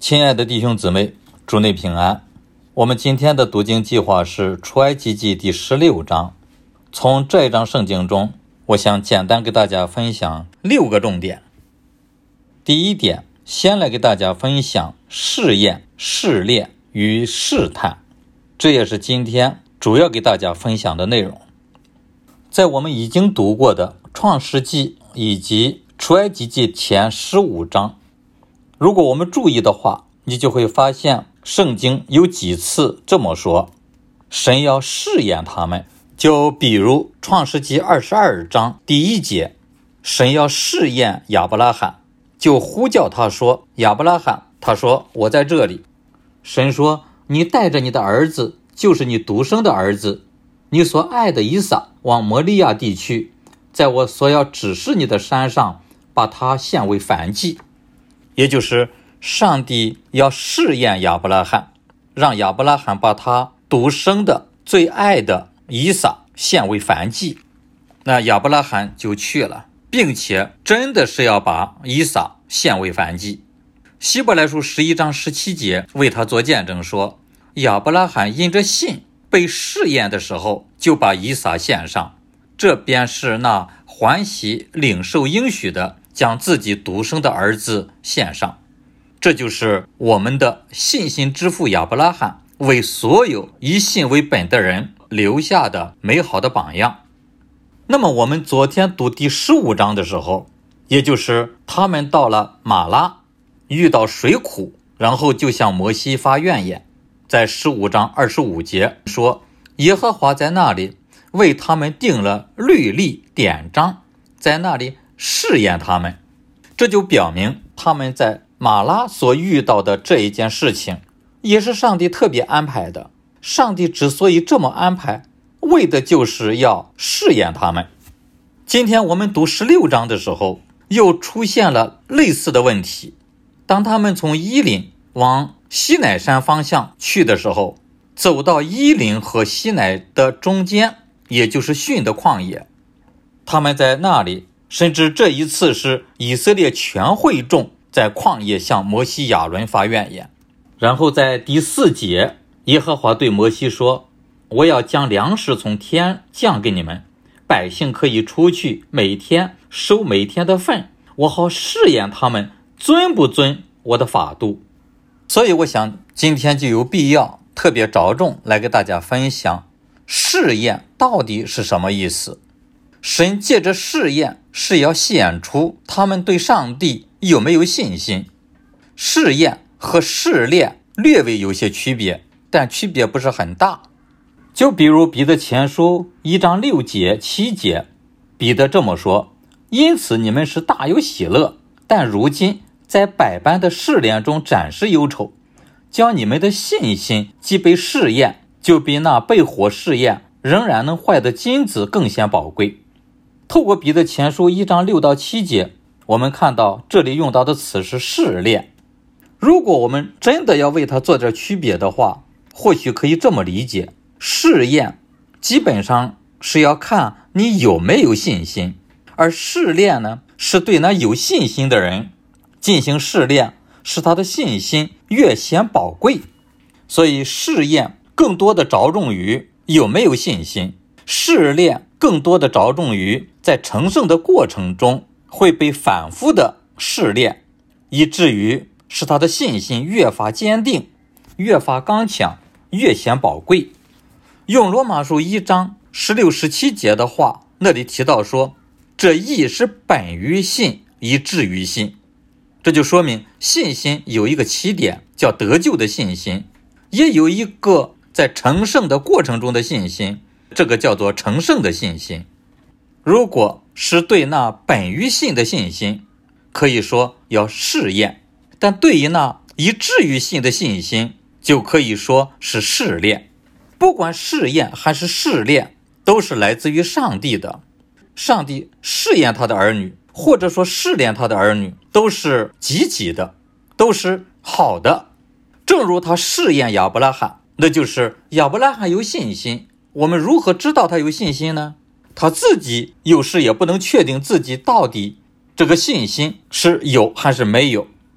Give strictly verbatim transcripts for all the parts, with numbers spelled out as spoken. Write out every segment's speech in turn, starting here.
亲爱的弟兄姊妹，主内平安。我们今天的读经计划是出埃及记第十六章。从这一章圣经中，我想简单给大家分享六个重点。第一点，先来给大家分享试验、试炼与试探，这也是今天主要给大家分享的内容。在我们已经读过的创世纪以及出埃及记前十五章，如果我们注意的话，你就会发现圣经有几次这么说，神要试验他们。就比如创世纪二十二章第一节，神要试验亚伯拉罕，就呼叫他说，亚伯拉罕，他说我在这里。神说，你带着你的儿子，就是你独生的儿子，你所爱的以撒，往摩利亚地区，在我所要指示你的山上，把他献为燔祭。也就是上帝要试验亚伯拉罕，让亚伯拉罕把他独生的最爱的以撒献为燔祭。那亚伯拉罕就去了，并且真的是要把以撒献为燔祭。希伯来书十一章十七节为他做见证说，亚伯拉罕因着信被试验的时候，就把以撒献上，这便是那欢喜领受应许的，将自己独生的儿子献上。这就是我们的信心之父亚伯拉罕为所有以信为本的人留下的美好的榜样。那么我们昨天读第十五章的时候，也就是他们到了马拉，遇到水苦，然后就向摩西发怨言。在十五章二十五节说，耶和华在那里为他们定了律例典章，在那里试验他们。这就表明他们在马拉所遇到的这一件事情也是上帝特别安排的。上帝之所以这么安排，为的就是要试验他们。今天我们读十六章的时候，又出现了类似的问题。当他们从伊林往西乃山方向去的时候，走到伊林和西乃的中间，也就是逊的旷野，他们在那里，甚至这一次是以色列全会众在旷野向摩西亚伦发怨言。然后在第四节，耶和华对摩西说，我要将粮食从天降给你们，百姓可以出去每天收每天的份，我好试验他们遵不遵我的法度。所以我想今天就有必要特别着重来给大家分享试验到底是什么意思。神借着试验是要显出他们对上帝有没有信心。试验和试炼略微有些区别，但区别不是很大。就比如彼得前书一章六节七节，彼得这么说，因此你们是大有喜乐，但如今在百般的试炼中暂时忧愁，将你们的信心既被试验，就比那被火试验仍然能坏的金子更显宝贵。透过彼得前书一章六到七节，我们看到这里用到的词是试炼。如果我们真的要为它做点区别的话，或许可以这么理解，试验基本上是要看你有没有信心，而试炼呢，是对那有信心的人进行试炼，使他的信心越显宝贵。所以试验更多的着重于有没有信心，试炼更多的着重于在成圣的过程中会被反复的试炼，以至于使他的信心越发坚定，越发刚强，越显宝贵。用罗马书一章十六十七节的话，那里提到说，这义是本于信，以至于信。这就说明信心有一个起点，叫得救的信心，也有一个在成圣的过程中的信心，这个叫做成圣的信心。如果是对那本于信的信心，可以说要试验，但对于那以至于信的信心，就可以说是试炼。不管试验还是试炼，都是来自于上帝的。上帝试验他的儿女，或者说试炼他的儿女，都是积极的，都是好的。正如他试验亚伯拉罕，那就是亚伯拉罕有信心。我们如何知道他有信心呢？他自己有时也不能确定自己到底这个信心是有还是没有。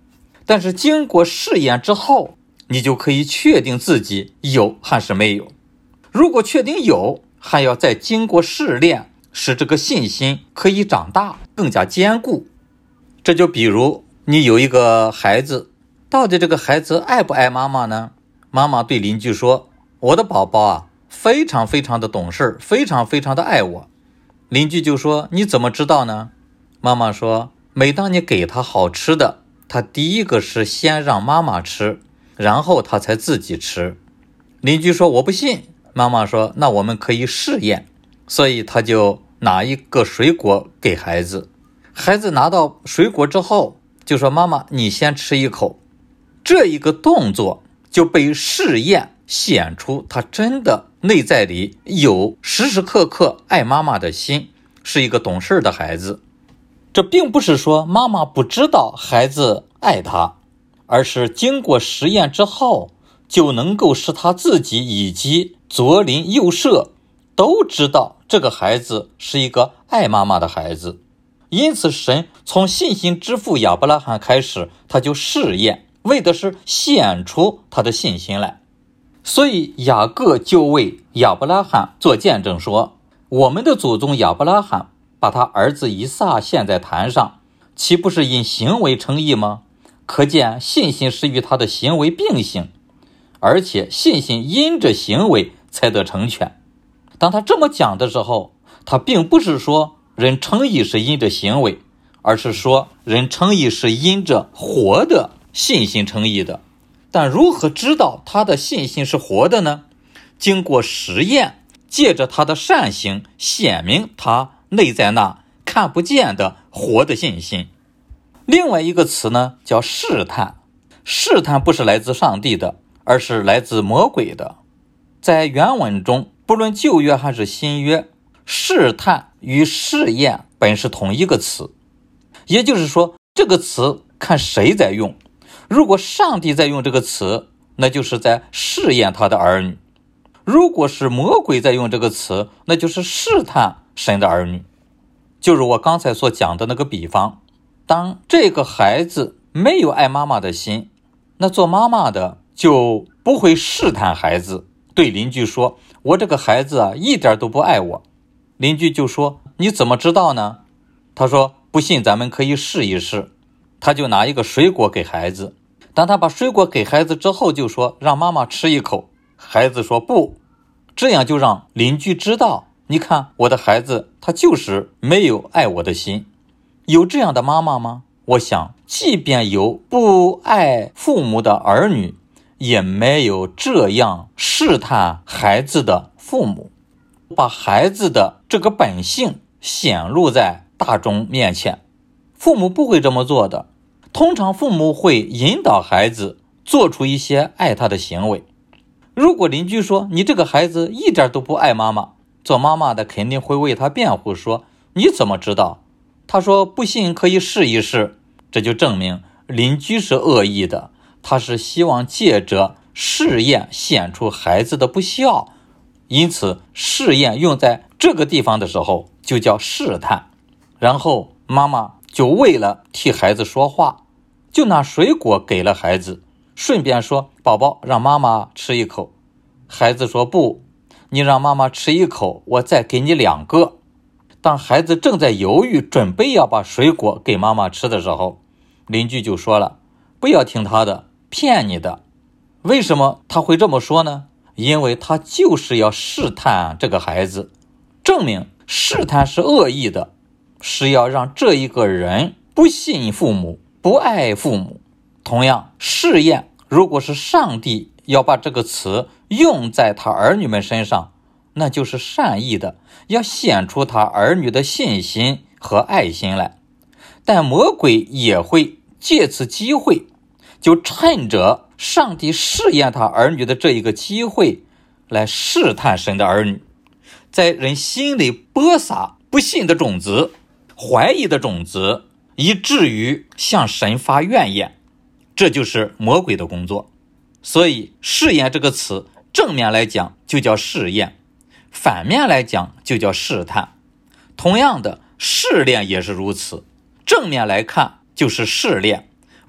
但是经过试验之后，你就可以确定自己有还是没有。如果确定有，还要再经过试炼，使这个信心可以长大，更加坚固。这就比如你有一个孩子，到底这个孩子爱不爱妈妈呢？妈妈对邻居说，我的宝宝啊，非常非常的懂事，非常非常的爱我。邻居就说，你怎么知道呢？妈妈说，每当你给他好吃的，他第一个是先让妈妈吃，然后他才自己吃。邻居说，我不信。妈妈说，那我们可以试验。所以他就拿一个水果给孩子，孩子拿到水果之后就说，妈妈你先吃一口。这一个动作就被试验显出他真的内在里有时时刻刻爱妈妈的心，是一个懂事的孩子。这并不是说妈妈不知道孩子爱他，而是经过实验之后，就能够使他自己以及左邻右舍都知道这个孩子是一个爱妈妈的孩子。因此神从信心之父亚伯拉罕开始，他就试验，为的是显出他的信心来。所以雅各就为亚伯拉罕做见证说，我们的祖宗亚伯拉罕把他儿子以撒献在坛上，岂不是因行为称义吗？可见信心是与他的行为并行，而且信心因着行为才得成全。当他这么讲的时候，他并不是说人称义是因着行为，而是说人称义是因着活的信心称义的。但如何知道他的信心是活的呢？经过实验，借着他的善行显明他内在那看不见的活的信心。另外一个词呢，叫试探。试探不是来自上帝的，而是来自魔鬼的。在原文中，不论旧约还是新约，试探与试验本是同一个词。也就是说，这个词看谁在用。如果上帝在用这个词，那就是在试验他的儿女；如果是魔鬼在用这个词，那就是试探神的儿女。就是我刚才所讲的那个比方，当这个孩子没有爱妈妈的心，那做妈妈的就不会试探孩子，对邻居说，我这个孩子啊，一点都不爱我。邻居就说，你怎么知道呢？他说，不信咱们可以试一试。他就拿一个水果给孩子，当他把水果给孩子之后，就说让妈妈吃一口。孩子说不，这样就让邻居知道，你看我的孩子他就是没有爱我的心。有这样的妈妈吗？我想即便有不爱父母的儿女，也没有这样试探孩子的父母，把孩子的这个本性显露在大众面前。父母不会这么做的，通常父母会引导孩子做出一些爱他的行为。如果邻居说，你这个孩子一点都不爱妈妈，做妈妈的肯定会为他辩护说，你怎么知道？他说不信可以试一试。这就证明邻居是恶意的，他是希望借着试验显出孩子的不孝。因此试验用在这个地方的时候就叫试探。然后妈妈就为了替孩子说话，就拿水果给了孩子，顺便说，宝宝让妈妈吃一口。孩子说不，你让妈妈吃一口，我再给你两个。当孩子正在犹豫准备要把水果给妈妈吃的时候，邻居就说了，不要听他的，骗你的。为什么他会这么说呢？因为他就是要试探这个孩子，证明试探是恶意的，是要让这一个人不信父母，不爱父母。同样，试验如果是上帝要把这个词用在他儿女们身上，那就是善意的，要显出他儿女的信心和爱心来。但魔鬼也会借此机会，就趁着上帝试验他儿女的这一个机会，来试探神的儿女，在人心里播撒不信的种子，怀疑的种子，以至于向神发怨言。这就是魔鬼的工作。所以试验这个词，正面来讲就叫试验，反面来讲就叫试探。同样的，试炼也是如此，正面来看就是试炼，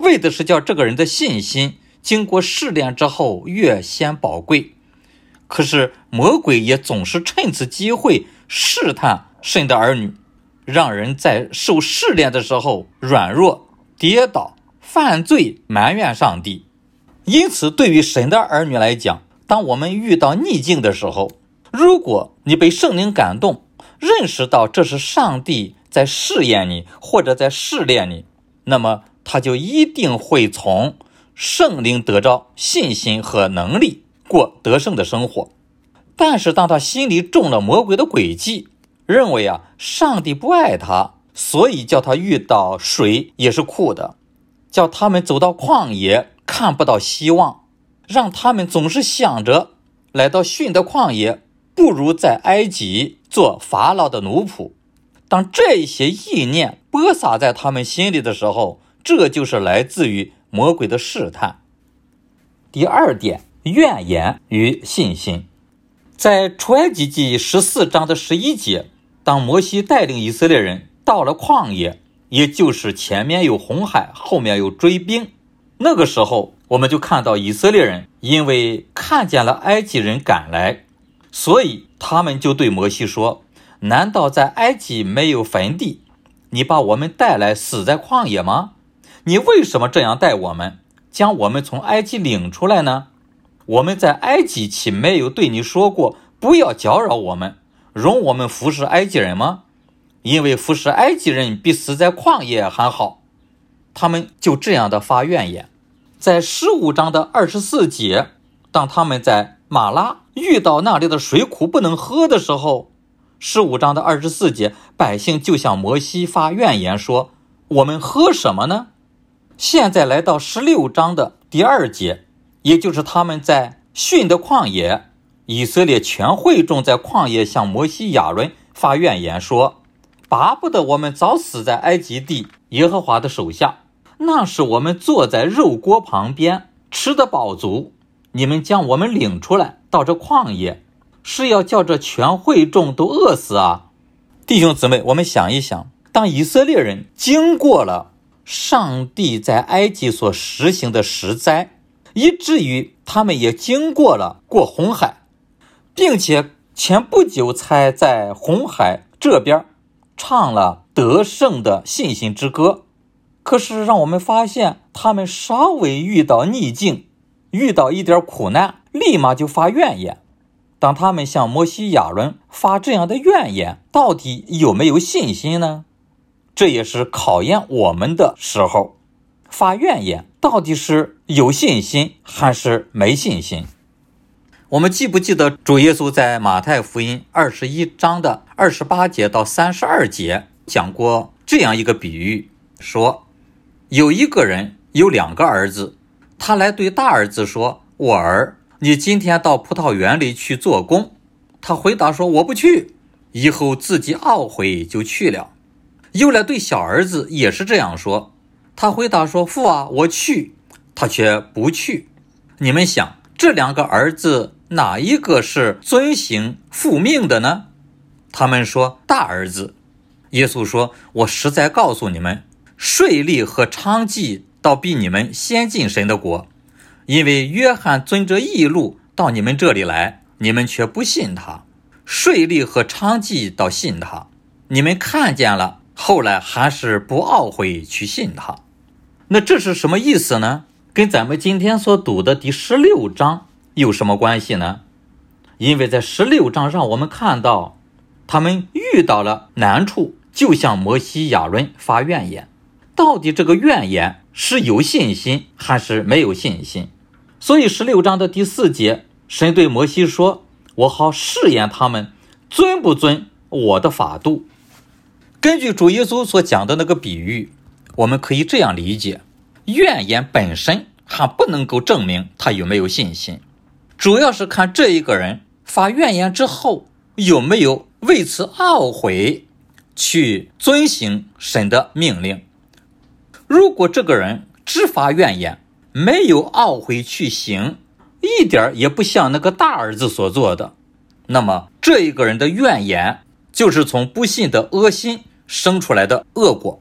为的是叫这个人的信心经过试炼之后越显宝贵。可是魔鬼也总是趁此机会试探神的儿女，让人在受试炼的时候软弱、跌倒、犯罪、埋怨上帝。因此对于神的儿女来讲，当我们遇到逆境的时候，如果你被圣灵感动，认识到这是上帝在试验你或者在试炼你，那么他就一定会从圣灵得着信心和能力，过得胜的生活。但是当他心里中了魔鬼的诡计，认为啊上帝不爱他，所以叫他遇到水也是苦的，叫他们走到旷野看不到希望，让他们总是想着来到逊的旷野不如在埃及做法老的奴仆。当这些意念播撒在他们心里的时候，这就是来自于魔鬼的试探。第二点，怨言与信心。在出埃及记十四章的十一节，当摩西带领以色列人到了旷野，也就是前面有红海，后面有追兵，那个时候我们就看到以色列人因为看见了埃及人赶来，所以他们就对摩西说，难道在埃及没有坟地？你把我们带来死在旷野吗？你为什么这样待我们，将我们从埃及领出来呢？我们在埃及岂没有对你说过，不要搅扰我们，容我们服侍埃及人吗？因为服侍埃及人比死在旷野还好。他们就这样的发怨言。在十五章的二十四节，当他们在马拉遇到那里的水苦不能喝的时候，十五章的二十四节，百姓就向摩西发怨言说，我们喝什么呢？现在来到十六章的第二节，也就是他们在逊的旷野，以色列全会众在旷野向摩西亚伦发怨言说，巴不得我们早死在埃及地耶和华的手下，那时我们坐在肉锅旁边，吃得饱足，你们将我们领出来到这旷野，是要叫这全会众都饿死啊！弟兄姊妹，我们想一想，当以色列人经过了上帝在埃及所实行的十灾，以至于他们也经过了过红海，并且前不久才在红海这边唱了得胜的信心之歌。可是让我们发现，他们稍微遇到逆境，遇到一点苦难，立马就发怨言。当他们向摩西亚伦发这样的怨言，到底有没有信心呢？这也是考验我们的时候。发怨言到底是有信心还是没信心？我们记不记得主耶稣在马太福音二十一章的二十八节到三十二节讲过这样一个比喻，说有一个人有两个儿子，他来对大儿子说，我儿，你今天到葡萄园里去做工。他回答说，我不去，以后自己懊悔就去了。又来对小儿子也是这样说，他回答说，父啊，我去，他却不去。你们想，这两个儿子哪一个是遵行父命的呢？他们说大儿子。耶稣说，我实在告诉你们，税吏和娼妓倒比你们先进神的国，因为约翰遵着义路到你们这里来，你们却不信他；税吏和娼妓倒信他，你们看见了，后来还是不懊悔去信他。那这是什么意思呢？跟咱们今天所读的第十六章有什么关系呢？因为在十六章让我们看到，他们遇到了难处，就向摩西亚伦发怨言。到底这个怨言是有信心还是没有信心？所以十六章的第四节，神对摩西说，我好试验他们遵不遵我的法度。根据主耶稣所讲的那个比喻，我们可以这样理解，怨言本身还不能够证明他有没有信心，主要是看这一个人发怨言之后有没有为此懊悔去遵行神的命令。如果这个人只发怨言，没有懊悔去行，一点也不像那个大儿子所做的，那么这一个人的怨言就是从不信的恶心生出来的恶果。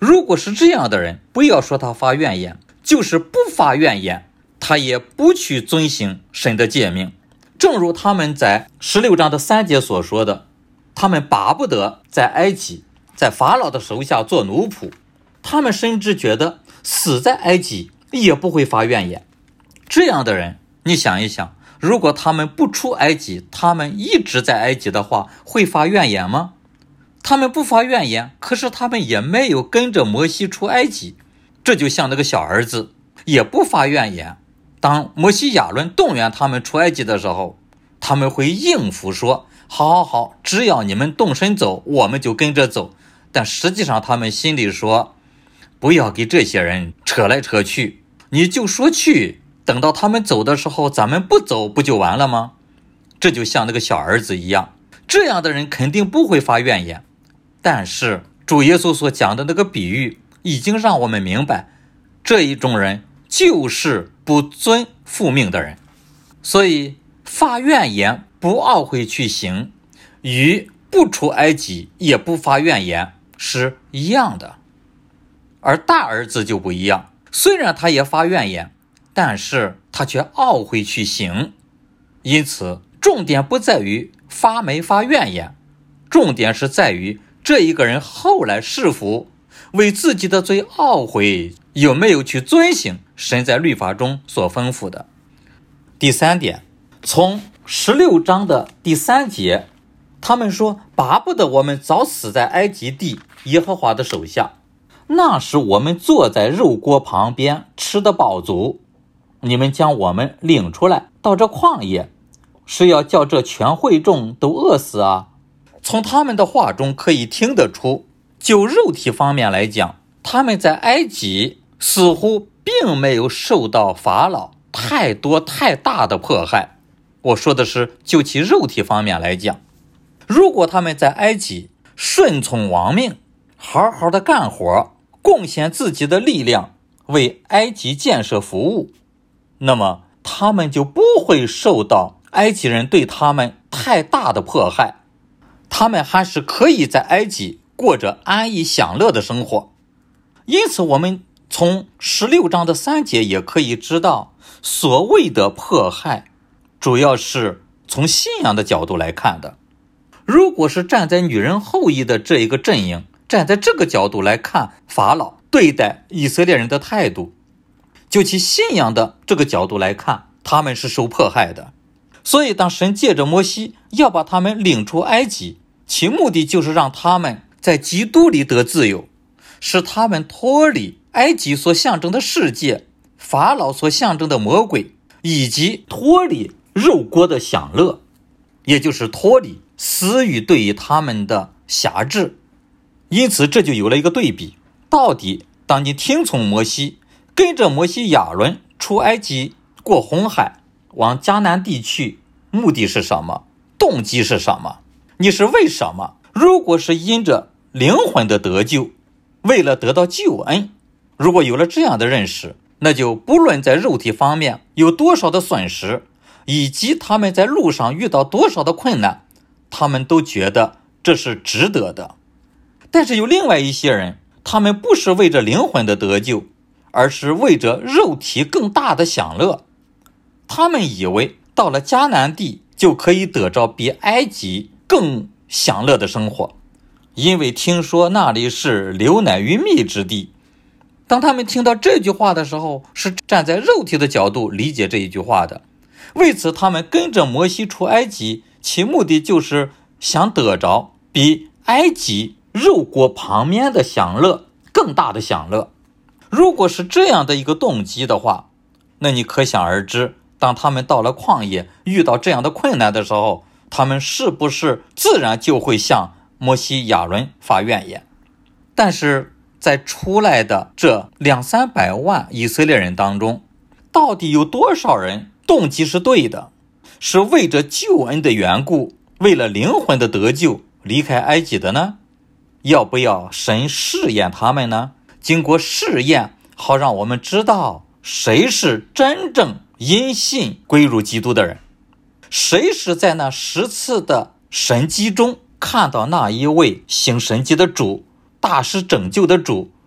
如果是这样的人，不要说他发怨言，就是不发怨言，他也不去遵行神的诫命。正如他们在十六章的三节所说的，他们巴不得在埃及，在法老的手下做奴仆，他们甚至觉得死在埃及也不会发怨言。这样的人，你想一想，如果他们不出埃及，他们一直在埃及的话，会发怨言吗？他们不发怨言，可是他们也没有跟着摩西出埃及，这就像那个小儿子也不发怨言。当摩西亚伦动员他们出埃及的时候，他们会应付说，好好好，只要你们动身走，我们就跟着走。但实际上他们心里说，不要给这些人扯来扯去，你就说去，等到他们走的时候，咱们不走不就完了吗？这就像那个小儿子一样，这样的人肯定不会发怨言。但是主耶稣所讲的那个比喻已经让我们明白，这一种人就是不遵父命的人。所以发怨言不懊悔去行，与不出埃及也不发怨言是一样的。而大儿子就不一样，虽然他也发怨言，但是他却懊悔去行。因此重点不在于发没发怨言，重点是在于这一个人后来是否为自己的罪懊悔，有没有去遵行神在律法中所吩咐的。第三点，从十六章的第三节，他们说，巴不得我们早死在埃及地耶和华的手下，那时我们坐在肉锅旁边，吃得饱足，你们将我们领出来到这旷野，是要叫这全会众都饿死啊？从他们的话中可以听得出，就肉体方面来讲，他们在埃及似乎并没有受到法老太多太大的迫害。我说的是就其肉体方面来讲，如果他们在埃及顺从王命，好好的干活，贡献自己的力量，为埃及建设服务，那么他们就不会受到埃及人对他们太大的迫害，他们还是可以在埃及过着安逸享乐的生活。因此我们从十六章的三节也可以知道，所谓的迫害主要是从信仰的角度来看的。如果是站在女人后裔的这一个阵营，站在这个角度来看法老对待以色列人的态度，就其信仰的这个角度来看，他们是受迫害的。所以当神借着摩西要把他们领出埃及，其目的就是让他们在基督里得自由，使他们脱离埃及所象征的世界，法老所象征的魔鬼，以及脱离肉锅的享乐，也就是脱离私欲对于他们的辖制。因此这就有了一个对比，到底当你听从摩西，跟着摩西亚伦出埃及，过红海，往迦南地去，目的是什么？动机是什么？你是为什么？如果是因着灵魂的得救，为了得到救恩，如果有了这样的认识，那就不论在肉体方面有多少的损失，以及他们在路上遇到多少的困难，他们都觉得这是值得的。但是有另外一些人，他们不是为着灵魂的得救，而是为着肉体更大的享乐。他们以为到了迦南地就可以得着比埃及更享乐的生活，因为听说那里是流奶与蜜之地。当他们听到这句话的时候，是站在肉体的角度理解这一句话的。为此他们跟着摩西出埃及，其目的就是想得着比埃及肉锅旁边的享乐更大的享乐。如果是这样的一个动机的话，那你可想而知，当他们到了旷野遇到这样的困难的时候，他们是不是自然就会向摩西亚伦发怨言？但是在出来的这两三百万以色列人当中，到底有多少人动机是对的，是为着救恩的缘故，为了灵魂的得救离开埃及的呢？要不要神试验他们呢？经过试验，好让我们知道谁是真正因信归入基督的人，谁是在那十次的神迹中看到那一位行神迹的主，大施拯救的主，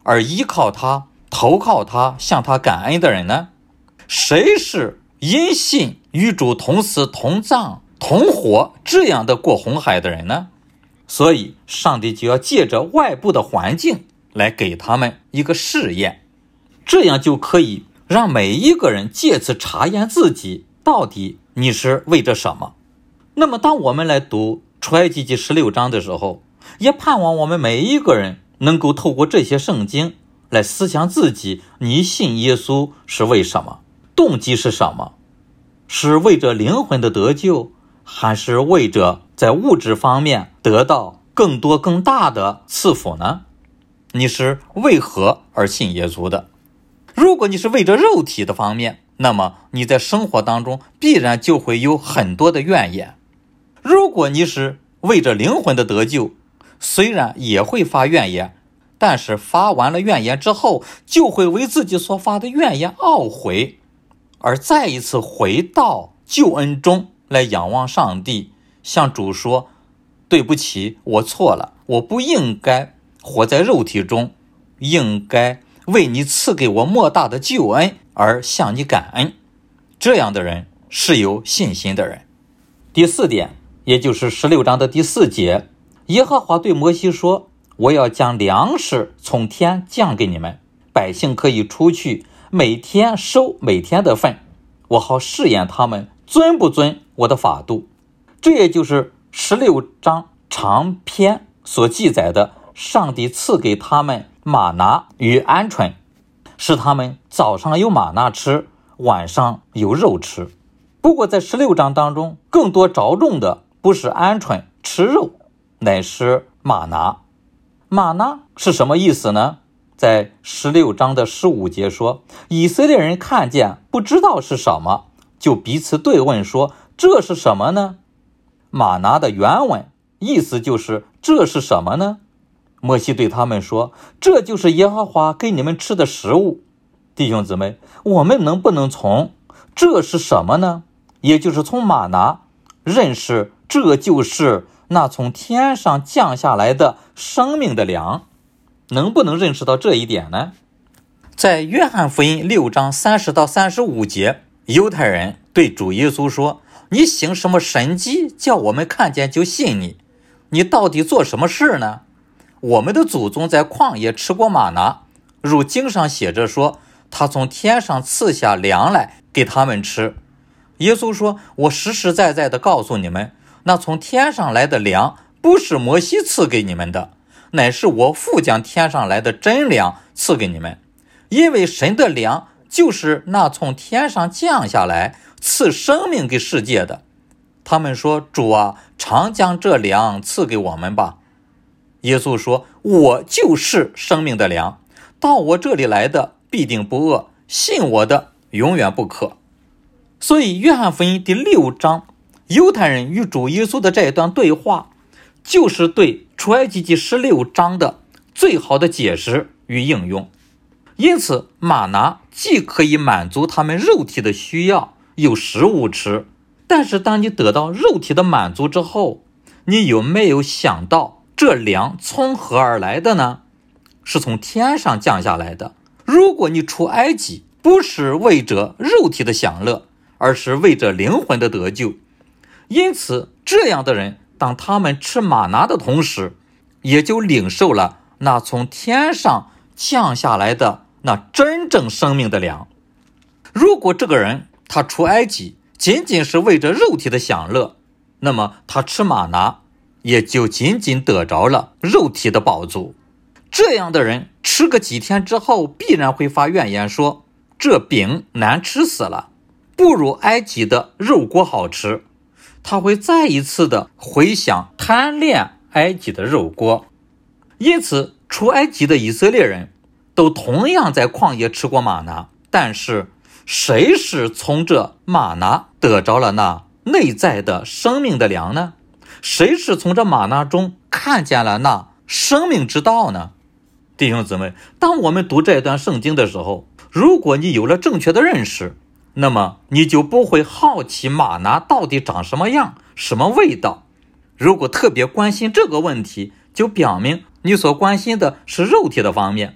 而依靠他、投靠他、向他感恩的人呢？谁是因信与主同死、同葬、同活这样的过红海的人呢？所以上帝就要借着外部的环境来给他们一个试验，这样就可以让每一个人借此查验自己到底你是为着什么。那么当我们来读出埃及记十六章的时候，也盼望我们每一个人能够透过这些圣经来思想自己，你信耶稣是为什么，动机是什么，是为着灵魂的得救，还是为着在物质方面得到更多更大的赐福呢？你是为何而信耶稣的？如果你是为着肉体的方面，那么你在生活当中必然就会有很多的怨言。如果你是为着灵魂的得救，虽然也会发怨言，但是发完了怨言之后，就会为自己所发的怨言懊悔，而再一次回到救恩中来仰望上帝，向主说，对不起，我错了，我不应该活在肉体中，应该为你赐给我莫大的救恩而向你感恩。这样的人是有信心的人。第四点，也就是十六章的第四节，耶和华对摩西说，我要将粮食从天降给你们，百姓可以出去，每天收每天的份，我好试验他们遵不遵我的法度。这也就是十六章长篇所记载的，上帝赐给他们玛拿与鹌鹑，使他们早上有玛拿吃，晚上有肉吃。不过在十六章当中，更多着重的不是鹌鹑吃肉，乃是玛拿。玛拿是什么意思呢？在十六章的十五节说，以色列人看见不知道是什么，就彼此对问说，这是什么呢？玛拿的原文意思就是这是什么呢？摩西对他们说，这就是耶和华给你们吃的食物。弟兄姊妹，我们能不能从这是什么呢，也就是从玛拿认识这就是那从天上降下来的生命的粮，能不能认识到这一点呢？在约翰福音六章三十到三十五节，犹太人对主耶稣说，你行什么神迹叫我们看见就信你？你到底做什么事呢？我们的祖宗在旷野吃过玛拿，如经上写着说，他从天上赐下粮来给他们吃。耶稣说，我实实在在的告诉你们，那从天上来的粮不是摩西赐给你们的，乃是我父将天上来的真粮赐给你们。因为神的粮就是那从天上降下来赐生命给世界的。他们说，主啊，常将这粮赐给我们吧。耶稣说，我就是生命的粮，到我这里来的必定不饿，信我的永远不渴。所以约翰福音第六章，犹太人与主耶稣的这一段对话，就是对出埃及记十六章的最好的解释与应用。因此玛拿既可以满足他们肉体的需要，有食物吃，但是当你得到肉体的满足之后，你有没有想到这粮从何而来的呢？是从天上降下来的。如果你出埃及不是为着肉体的享乐，而是为着灵魂的得救，因此这样的人当他们吃玛拿的同时，也就领受了那从天上降下来的那真正生命的粮。如果这个人他出埃及仅仅是为着肉体的享乐，那么他吃玛拿也就仅仅得着了肉体的饱足。这样的人吃个几天之后，必然会发怨言说，这饼难吃死了，不如埃及的肉锅好吃。他会再一次的回想贪恋埃及的肉锅。因此出埃及的以色列人都同样在旷野吃过玛拿，但是谁是从这玛拿得着了那内在的生命的粮呢？谁是从这玛拿中看见了那生命之道呢？弟兄姊妹，当我们读这段圣经的时候，如果你有了正确的认识，那么你就不会好奇玛拿到底长什么样，什么味道。如果特别关心这个问题，就表明你所关心的是肉体的方面。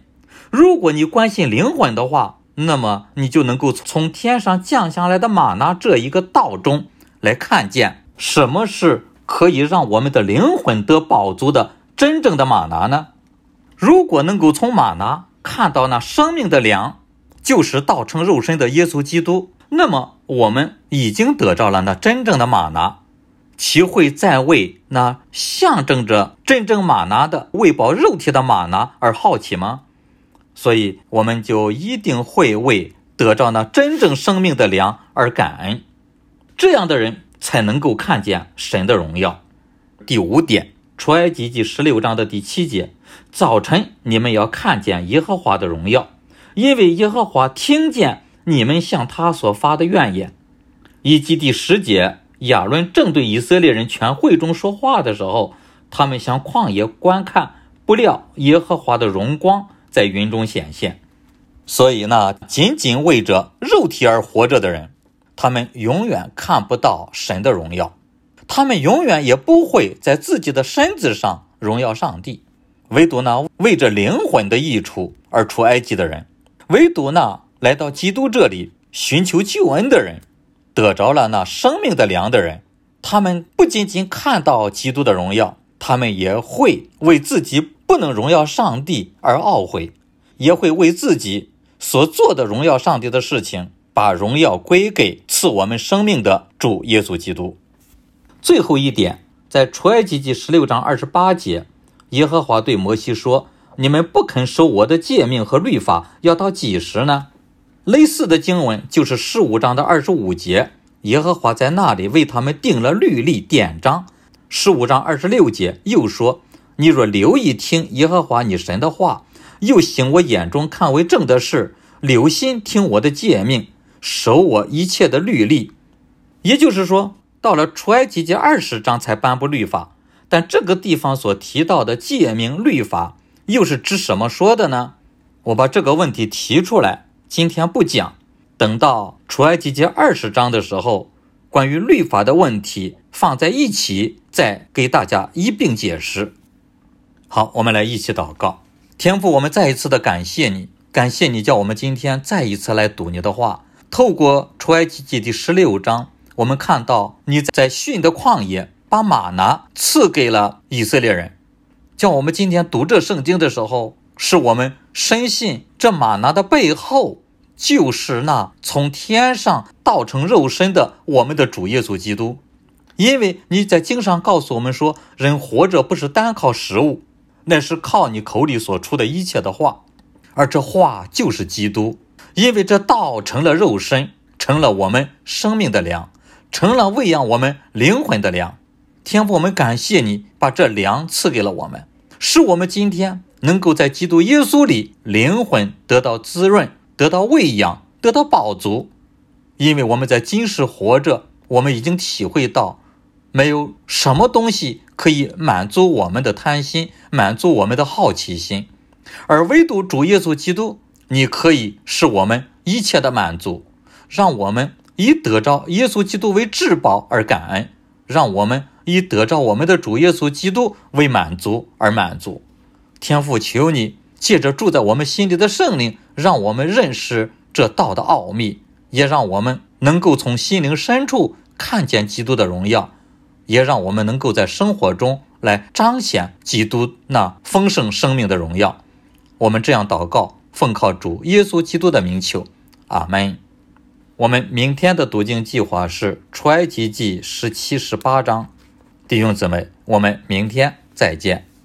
如果你关心灵魂的话，那么你就能够从天上降下来的玛拿这一个道中来看见什么是可以让我们的灵魂得饱足的真正的玛拿呢？如果能够从玛拿看到那生命的粮，就是道成肉身的耶稣基督，那么我们已经得着了那真正的玛拿，岂会再为那象征着真正玛拿的喂饱肉体的玛拿而好奇吗？所以我们就一定会为得着那真正生命的粮而感恩，这样的人才能够看见神的荣耀。第五点，出埃及记十六章的第七节，早晨你们要看见耶和华的荣耀，因为耶和华听见你们向他所发的怨言。以及第十节，亚伦正对以色列人全会中说话的时候，他们向旷野观看，不料耶和华的荣光在云中显现。所以呢，仅仅为着肉体而活着的人，他们永远看不到神的荣耀，他们永远也不会在自己的身子上荣耀上帝。唯独那为着灵魂的益处而出埃及的人，唯独那来到基督这里寻求救恩的人，得着了那生命的粮的人，他们不仅仅看到基督的荣耀，他们也会为自己不能荣耀上帝而懊悔，也会为自己所做的荣耀上帝的事情把荣耀归给赐我们生命的主耶稣基督。最后一点，在出埃及记十六章二十八节，耶和华对摩西说，你们不肯守我的诫命和律法，要到几时呢？类似的经文就是十五章的二十五节，耶和华在那里为他们定了律例典章。十五章二十六节又说，你若留意听耶和华你神的话，又行我眼中看为正的事，留心听我的诫命，守我一切的律例。也就是说，到了出埃及记二十章才颁布律法，但这个地方所提到的诫命律法又是指什么说的呢？我把这个问题提出来，今天不讲，等到出埃及记二十章的时候，关于律法的问题放在一起，再给大家一并解释。好，我们来一起祷告。天父，我们再一次的感谢你，感谢你叫我们今天再一次来读你的话。透过出埃及记第十六章，我们看到你在逊的旷野把玛拿赐给了以色列人，叫我们今天读这圣经的时候，使我们深信这玛拿的背后就是那从天上道成肉身的我们的主耶稣基督。因为你在经上告诉我们说，人活着不是单靠食物，那是靠你口里所出的一切的话，而这话就是基督。因为这道成了肉身，成了我们生命的粮，成了喂养我们灵魂的粮。天父，我们感谢你把这粮赐给了我们，使我们今天能够在基督耶稣里灵魂得到滋润，得到喂养，得到饱足。因为我们在今世活着，我们已经体会到没有什么东西可以满足我们的贪心，满足我们的好奇心，而唯独主耶稣基督，你可以使我们一切的满足，让我们以得着耶稣基督为至宝而感恩，让我们以得着我们的主耶稣基督为满足而满足。天父，求你借着住在我们心里的圣灵，让我们认识这道的奥秘，也让我们能够从心灵深处看见基督的荣耀，也让我们能够在生活中来彰显基督那丰盛生命的荣耀。我们这样祷告，奉靠主耶稣基督的名求，阿们。我们明天的读经计划是出埃及记十七、十八章。弟兄姊妹，我们明天再见。